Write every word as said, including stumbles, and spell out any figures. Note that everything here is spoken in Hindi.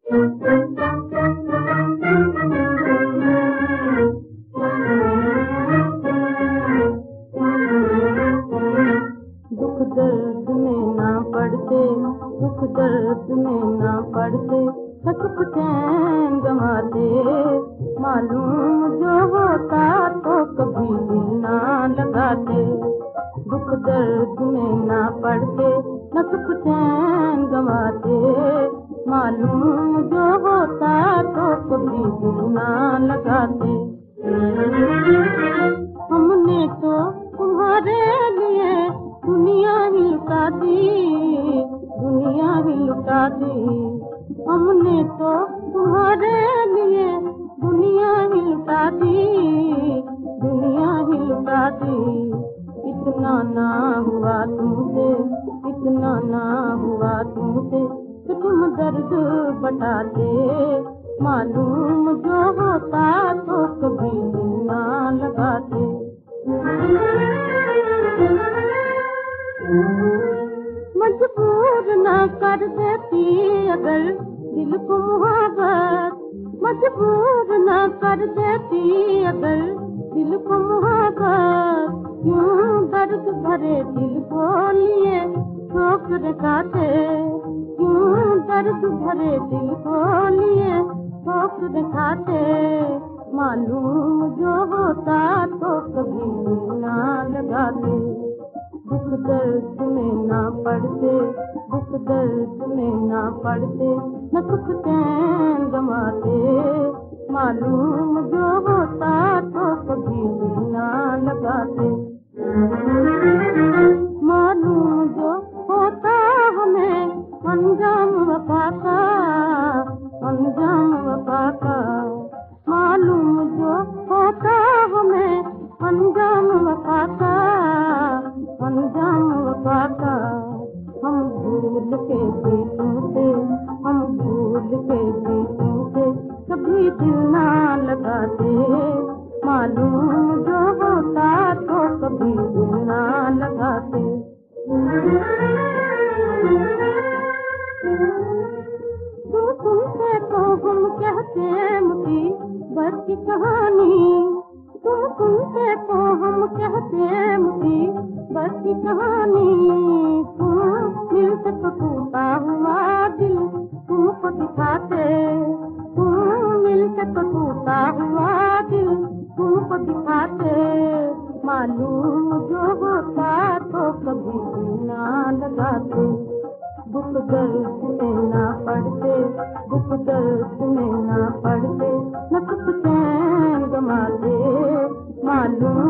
दुख दर्द में ना पड़ते, दुख दर्द में ना पड़ते, सुख चैन गंवाते। मालूम जो होता तो कभी दिल ना लगाते। दुख दर्द में ना पड़ते, न सुख चैन गंवाते। मालूम जो होता तो कभी दिल ना लगाते। हमने तो तुम्हारे लिए दुनिया ही लुटा दी, दुनिया ही लुटा दी। हमने तो तुम्हारे लिए दुनिया ही लुटा दी, दुनिया ही लुटा दी। इतना ना हुआ तुमसे, इतना ना हुआ तुमसे कि तुम दर्द बटाते। मालूम जो होता तो कभी दिल ना लगाते। मजबूर ना कर देती अगर दिल को मुहाबत, मजबूर ना कर देती अगर दिल को मुहाबत। क्यों दर्द भरे दिल को लिए ठोकर खाते, क्यों दर्द भरे दिल को लिए ठोकर खाते। मालूम जो होता तो कभी ना लगाते। दुख दर्द में ना पड़ते, दुख दर्द में ना पड़ते, न सुख चैन गंवाते। मालूम जो होता तो कभी ना लगाते। मालूम जो होता हमें अंजाम वफा का, अंजाम वफा का। मालूम जो होता हमें अंजाम वफा का, अंजाम वफा का। हम भूल के भी तुमसे, हम भूल के भी तुमसे कभी दिल ना लगाते। मालूम जो होता तो कभी दिल ना लगाते। तुम सुनते तो हम कहते मुसीबत की कहानी, तुम सुनते तो हम कहते मुसीबत की कहानी। तुम मिलते तो टूटा हुआ दिल तुमको दिखाते, तुम मिलते तो टूटा हुआ दिल तुमको दिखाते। मालूम जो होता तो कभी ना लगाते। दुख दर्द में ना पड़ते, दुख दर्द में ना पड़ते, न सुख चैन गंवाते। मालूम